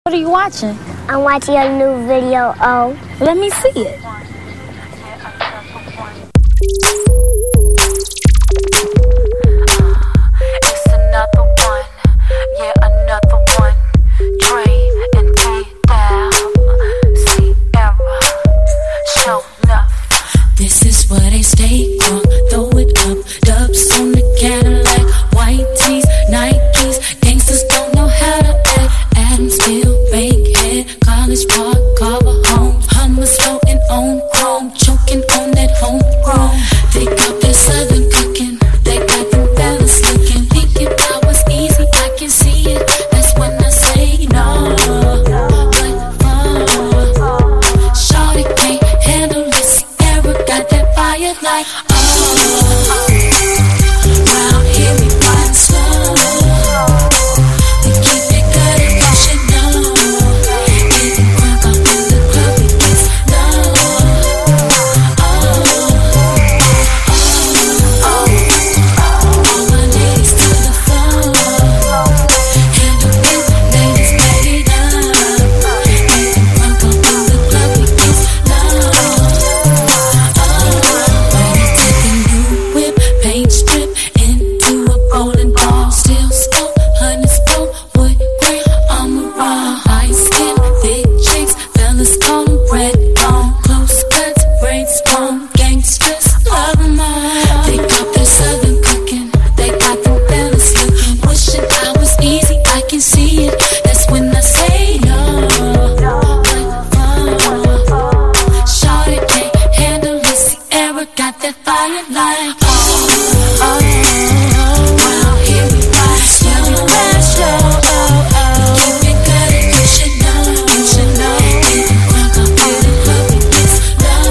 What are you watching? I'm watching a new video. Oh, let me see it. It's another one, yeah, another one. Dre and T-Down, Sierra, show enough. This is what they stay on. Throw it up, dubs on the Cadillac, white tees, Nikes. Gangsters don't know how to act. Adamsville, Bankhead, College Park, Carver Homes, Hummers floating on chrome, choking on that homegrown. They got that southern cooking, they got them fellas looking. Thinking that was easy, I can see it. That's when I say no. But shawty can't handle this. Sierra got that fire like round here we ride slow. We keep it good and you should know. Getting drunk up in the club, we get slow. All my ladies to the floor. Handle it, ladies, back it up. Getting drunk up in the club, we get slow. When you take a new whip, paint strip into a bowling ball. Still scope, honey scope, wood grain, I'm a raw. Light skin, thick chicks, fellas call them red bone. Close cuts, braids, bone, gangsters, love them all. They got their southern cooking, they got them fellas looking. Wishing I was easy, I can see it. That's when I say no. Shawty can't handle this. Sierra got that fire like round here we ride slow. We keep it good and you should know. Getting drunk up in the club, we get slow.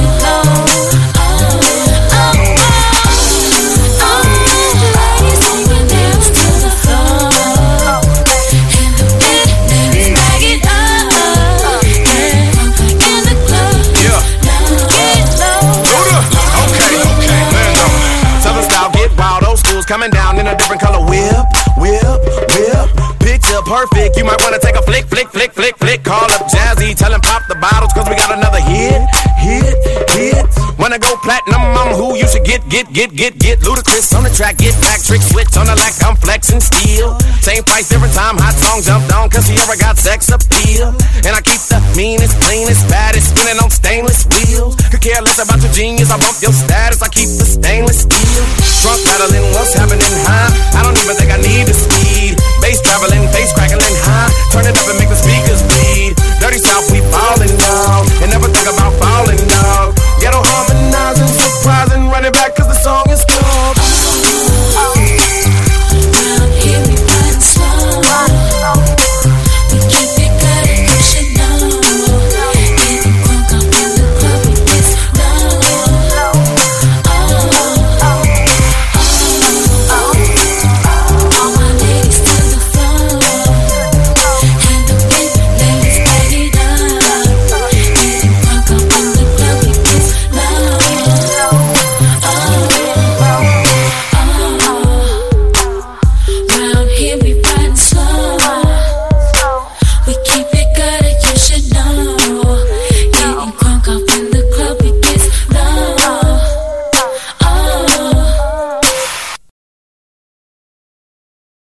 Ladies, take your nails to the floor. Handle it, ladies, bag it up. Getting drunk up in the club, get low. Okay, man, no. Southern style, get wild, old school's coming down in a different color. Whip. Picture perfect, you might wanna take a flick. Call up Jazzy, tell him pop the bottles, cause we got another hit. Wanna go platinum, I'm who you should get. Ludacris on the track, get back, trick switch on the lack, I'm flexing steel. Same price, different time, hot song jumped on, cause Sierra got sex appeal. And I keep the meanest, cleanest, baddest, spinning on stainless wheels. Could care less about your genius, I bump your status, I keep the stainless steel. Drunk rattling, what's happening, huh? I don't even think I need to